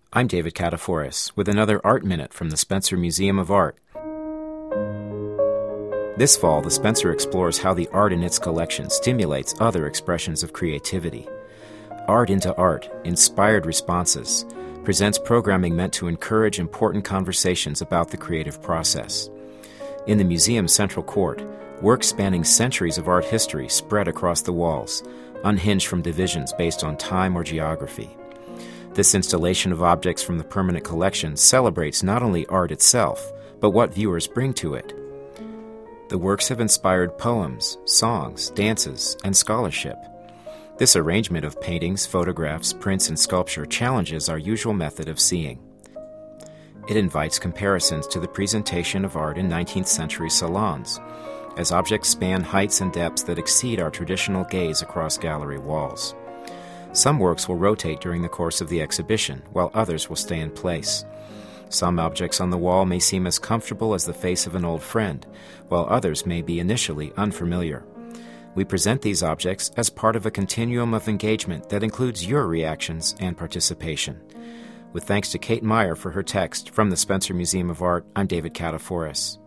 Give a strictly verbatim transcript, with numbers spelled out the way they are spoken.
I'm David Kataforis with another Art Minute from the Spencer Museum of Art. This fall, the Spencer explores how the art in its collection stimulates other expressions of creativity. Art into Art, Inspired Responses, presents programming meant to encourage important conversations about the creative process. In the museum's central court, works spanning centuries of art history spread across the walls, unhinged from divisions based on time or geography. This installation of objects from the permanent collection celebrates not only art itself, but what viewers bring to it. The works have inspired poems, songs, dances, and scholarship. This arrangement of paintings, photographs, prints, and sculpture challenges our usual method of seeing. It invites comparisons to the presentation of art in nineteenth century salons, as objects span heights and depths that exceed our traditional gaze across gallery walls. Some works will rotate during the course of the exhibition, while others will stay in place. Some objects on the wall may seem as comfortable as the face of an old friend, while others may be initially unfamiliar. We present these objects as part of a continuum of engagement that includes your reactions and participation. With thanks to Kate Meyer for her text from the Spencer Museum of Art, I'm David Kataforis.